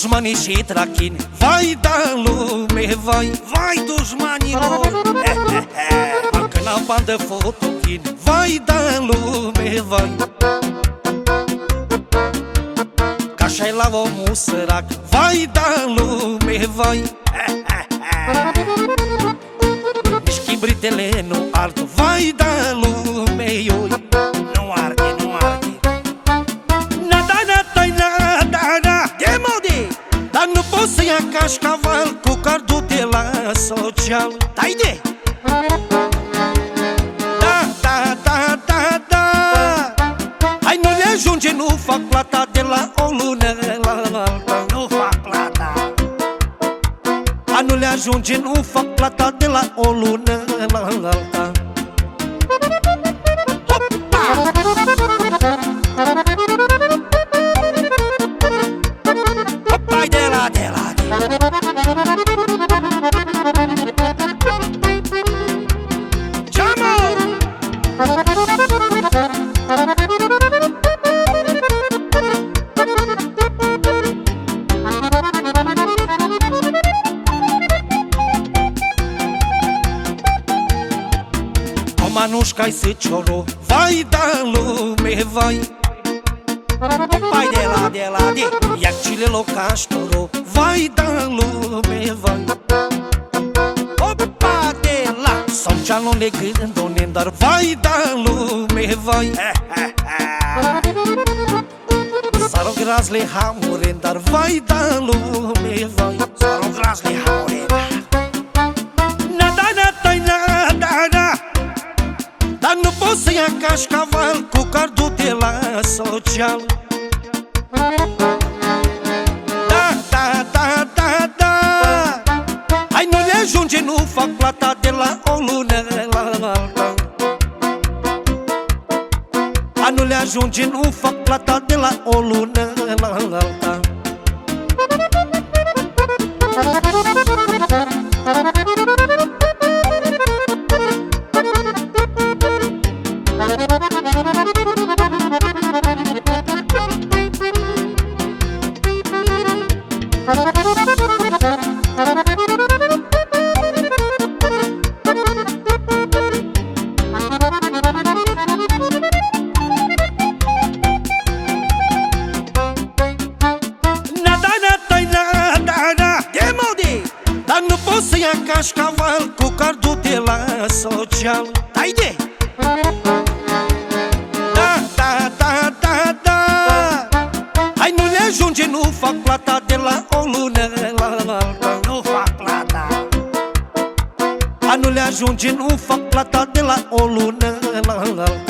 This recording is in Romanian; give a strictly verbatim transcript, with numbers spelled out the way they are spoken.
dușmanii și trachini, vai da lume, vai, vai dușmanilor. Că n-am bani de fotochini, vai da lume, vai. Că așa-i la omul sărac, vai da lume, vai. Nici chibritele nu ard, vai da lume, ioi. Nu arde, nu arde. Na da na da na da na, de modi. Dar nu poți să ia cașcaval cu cardul de la social. Dai de! Da, da, da, da, da. Hai, nu le ajunge, nu fac plata de la o lună la alta. Nu fac plata. Hai, nu le ajunge, nu fac plata de la o lună la alta. Hai de la, de la, de la. Manușca-i săcioro, vai da lume, vai. Hai de la, de la, de. Iacile locaștoro, vai da lume, vai. Opa de la. Somceanu le gândonem, dar vai da lume, vai. S-ar grazle hamuren, dar vai da lume, vai. S-ar grazle hamuren. Na da na da na da na. Dar nu poți să ia cașcaval cu cardul de la social. Da, da, da, da, da. Hai, nu le ajunge, nu fac plata de la o lună la alta. Hai, nu le ajunge, nu fac plata de la o lună la alta. Dar nu poți să ia cașcaval cu cardul de la social. Dai de! Da, da, da, da, da. Hai, nu le ajunge, nu fac plata de la o lună la alta. Nu fac plata. Hai, nu le ajunge, nu fac plata de la o lună la alta.